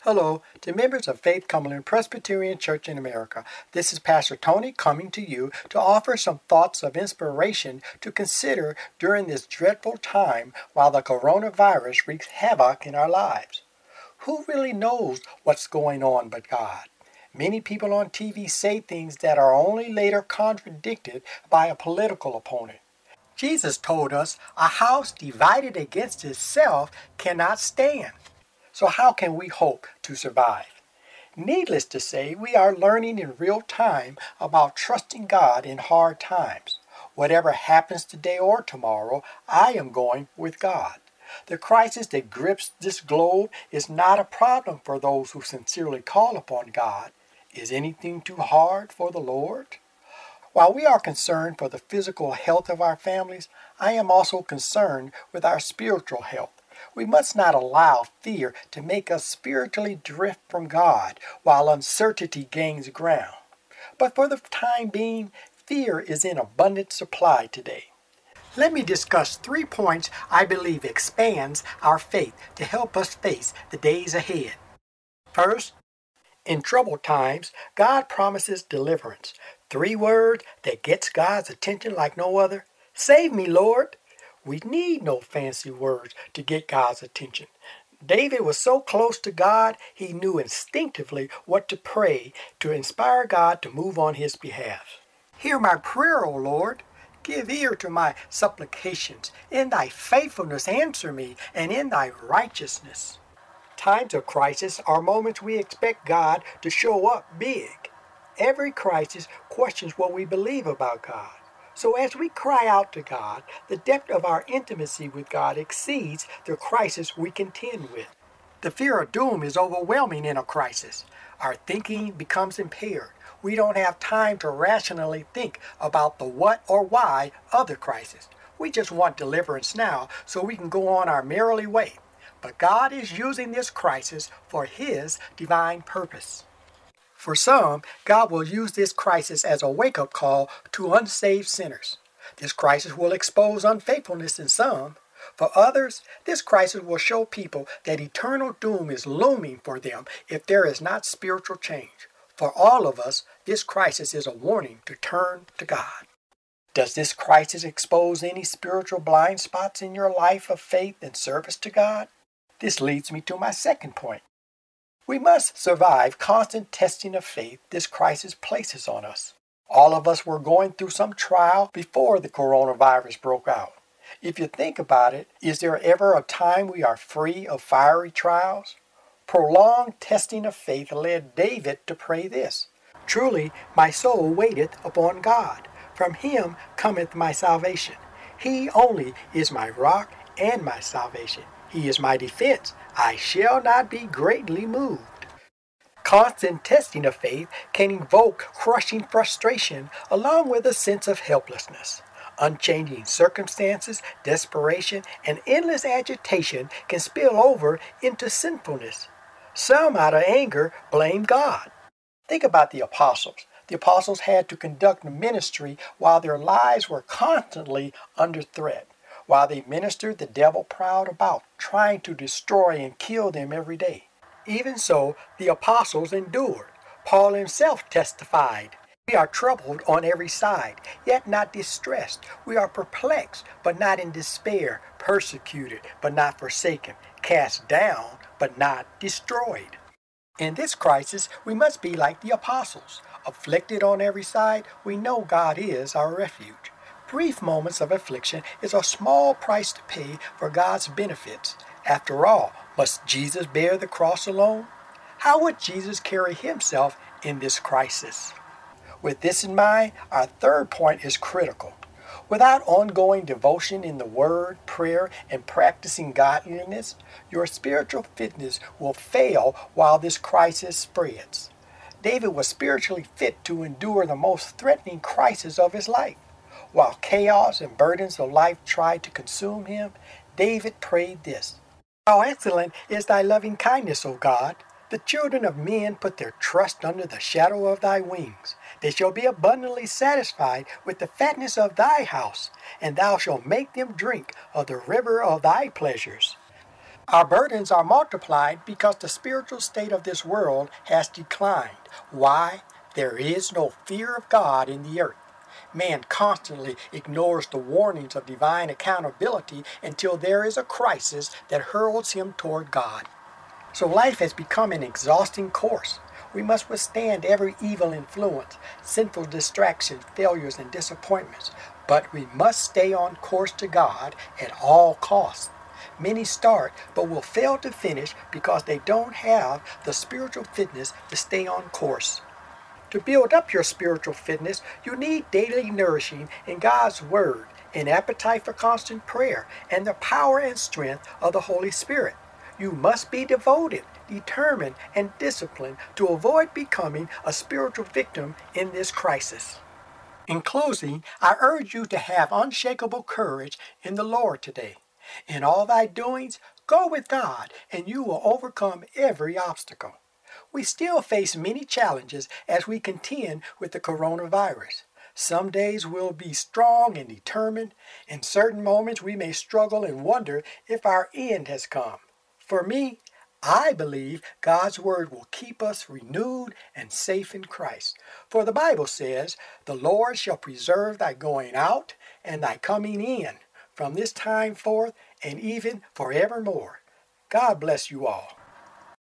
Hello to members of Faith Cumberland Presbyterian Church in America. This is Pastor Tony coming to you to offer some thoughts of inspiration to consider during this dreadful time while the coronavirus wreaks havoc in our lives. Who really knows what's going on but God? Many people on TV say things that are only later contradicted by a political opponent. Jesus told us a house divided against itself cannot stand. So how can we hope to survive? Needless to say, we are learning in real time about trusting God in hard times. Whatever happens today or tomorrow, I am going with God. The crisis that grips this globe is not a problem for those who sincerely call upon God. Is anything too hard for the Lord? While we are concerned for the physical health of our families, I am also concerned with our spiritual health. We must not allow fear to make us spiritually drift from God while uncertainty gains ground. But for the time being, fear is in abundant supply today. Let me discuss 3 points I believe expands our faith to help us face the days ahead. First, in troubled times, God promises deliverance. 3 words that gets God's attention like no other. Save me, Lord. We need no fancy words to get God's attention. David was so close to God, he knew instinctively what to pray to inspire God to move on his behalf. Hear my prayer, O Lord. Give ear to my supplications. In thy faithfulness answer me, and in thy righteousness. Times of crisis are moments we expect God to show up big. Every crisis questions what we believe about God. So as we cry out to God, the depth of our intimacy with God exceeds the crisis we contend with. The fear of doom is overwhelming in a crisis. Our thinking becomes impaired. We don't have time to rationally think about the what or why of the crisis. We just want deliverance now so we can go on our merry way. But God is using this crisis for His divine purpose. For some, God will use this crisis as a wake-up call to unsaved sinners. This crisis will expose unfaithfulness in some. For others, this crisis will show people that eternal doom is looming for them if there is not spiritual change. For all of us, this crisis is a warning to turn to God. Does this crisis expose any spiritual blind spots in your life of faith and service to God? This leads me to my second point. We must survive constant testing of faith this crisis places on us. All of us were going through some trial before the coronavirus broke out. If you think about it, is there ever a time we are free of fiery trials? Prolonged testing of faith led David to pray this: Truly my soul waiteth upon God. From him cometh my salvation. He only is my rock and my salvation. He is my defense. I shall not be greatly moved. Constant testing of faith can evoke crushing frustration along with a sense of helplessness. Unchanging circumstances, desperation, and endless agitation can spill over into sinfulness. Some, out of anger, blame God. Think about the apostles. The apostles had to conduct ministry while their lives were constantly under threat. While they ministered, the devil prowled about, trying to destroy and kill them every day. Even so, the apostles endured. Paul himself testified, We are troubled on every side, yet not distressed. We are perplexed, but not in despair, persecuted, but not forsaken, cast down, but not destroyed. In this crisis, we must be like the apostles. Afflicted on every side, we know God is our refuge. Brief moments of affliction is a small price to pay for God's benefits. After all, must Jesus bear the cross alone? How would Jesus carry himself in this crisis? With this in mind, our third point is critical. Without ongoing devotion in the Word, prayer, and practicing godliness, your spiritual fitness will fail while this crisis spreads. David was spiritually fit to endure the most threatening crisis of his life. While chaos and burdens of life tried to consume him, David prayed this: How excellent is thy loving kindness, O God! The children of men put their trust under the shadow of thy wings. They shall be abundantly satisfied with the fatness of thy house, and thou shalt make them drink of the river of thy pleasures. Our burdens are multiplied because the spiritual state of this world has declined. Why? There is no fear of God in the earth. Man constantly ignores the warnings of divine accountability until there is a crisis that hurls him toward God. So life has become an exhausting course. We must withstand every evil influence, sinful distractions, failures, and disappointments. But we must stay on course to God at all costs. Many start but will fail to finish because they don't have the spiritual fitness to stay on course. To build up your spiritual fitness, you need daily nourishing in God's Word, an appetite for constant prayer, and the power and strength of the Holy Spirit. You must be devoted, determined, and disciplined to avoid becoming a spiritual victim in this crisis. In closing, I urge you to have unshakable courage in the Lord today. In all thy doings, go with God, and you will overcome every obstacle. We still face many challenges as we contend with the coronavirus. Some days we'll be strong and determined. In certain moments we may struggle and wonder if our end has come. For me, I believe God's Word will keep us renewed and safe in Christ. For the Bible says, "The Lord shall preserve thy going out and thy coming in, from this time forth and even forevermore." God bless you all.